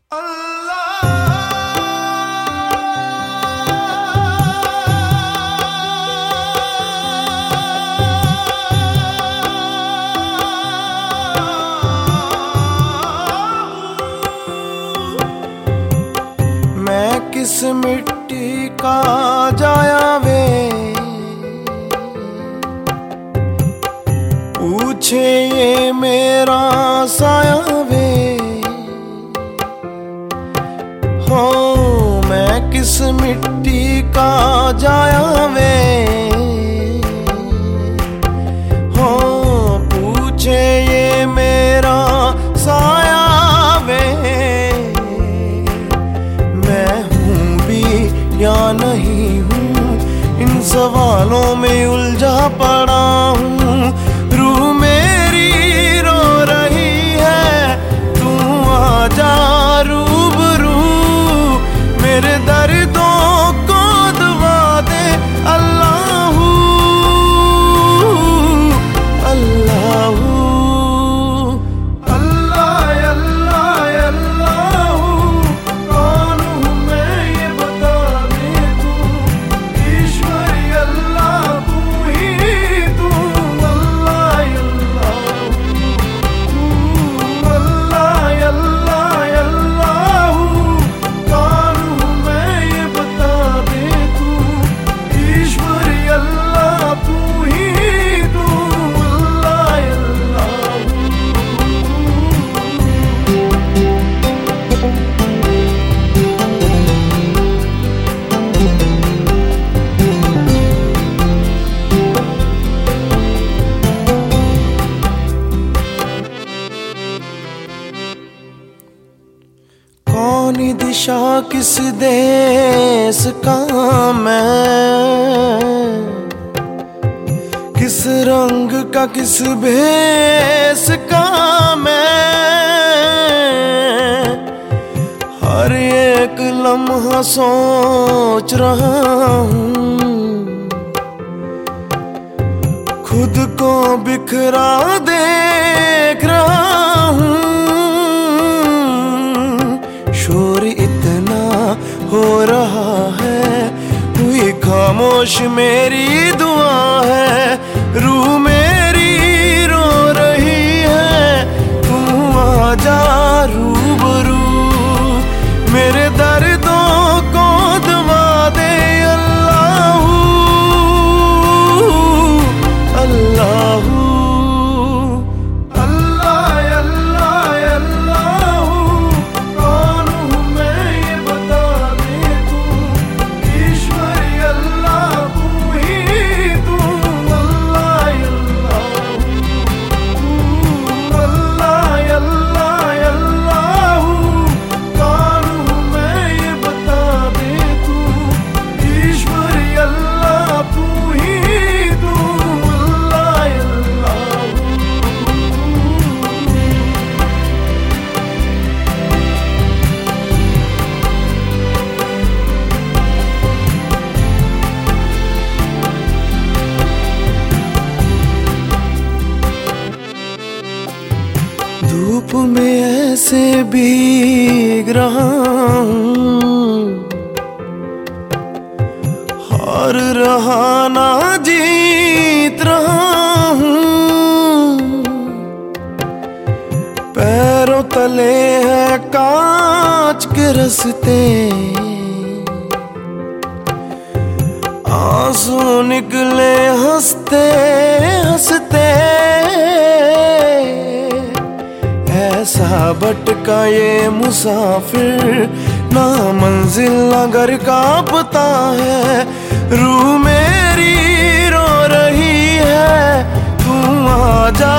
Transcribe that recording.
मैं किस मिट्टी का जाया वे, पूछे ये मेरा साया वे। हो मैं किस मिट्टी का जाया वे, हो पूछे ये मेरा साया वे। मैं हूँ भी या नहीं हूँ, इन सवालों में उलझा पड़ा हूँ। रूह मेरी रो रही है, तू आजा रूबरू, मेरे दर्दों को दवा दे। अल्लाहू अल्लाहू कौन दिशा किस देश का मैं, किस रंग का किस भेष का मैं। हर एक लम्हा सोच रहा हूँ, खुद को बिखरा देख रहा हूँ। शोर इतना हो रहा है, हुई खामोश मेरी दुआ है। रूह मेरी रो रही है, तू आजा रूबरू, मेरे दर्दों को दवा दे। अल्लाहू अल्लाहू धूप में ऐसे भीग रहा हूँ, हार रहा ना जीत रहा हूँ। पैरों तले है कांच के रस्ते, आंसू निकले हंसते हंसते। ऐसा भटका ये मुसाफिर, ना मंजिल ना घर का पता है। रूह मेरी रो रही है, तू आजा